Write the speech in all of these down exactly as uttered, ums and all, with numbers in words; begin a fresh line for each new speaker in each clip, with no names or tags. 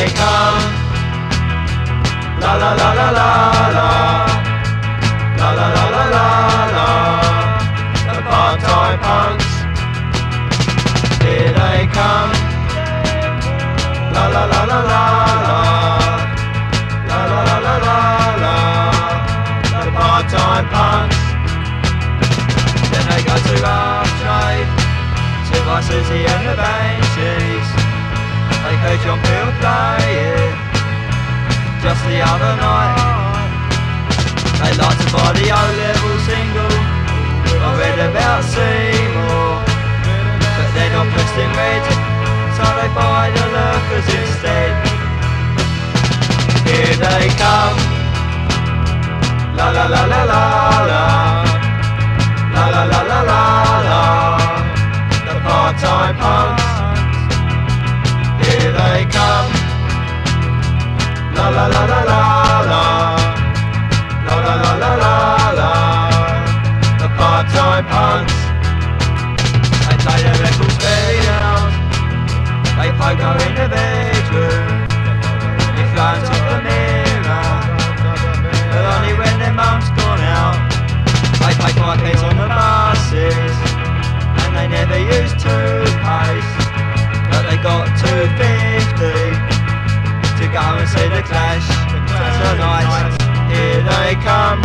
they come. La la la la la la. La la la la la la. The part-time punks. Here they come. La la la la la la. La la la la la la. The part-time punks. Then they go to Rough Trade, sit by Susie and the Banshees. They heard John Peel play it just the other night. They like to buy the O-level single. I read about Seymour, but they're not pressed in red, so they buy the lurkers instead. Here they come. La la la la la la. La la la la la la. The part-time punks. Here they come. La la la la la la. La la la la la la. The part-time punks. They play their records very loud. They pogo in the bedroom. They fly on top the mirror, but only when their mum's gone out. They pay five pence on the buses, and they never use toothpaste, but they got two fifty to go and see the Clash tonight. Here they come.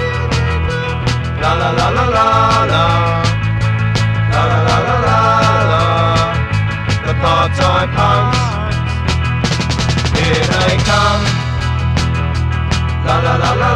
La la la la la la. La la la la la la. The part-time punks. Here they come. La la la la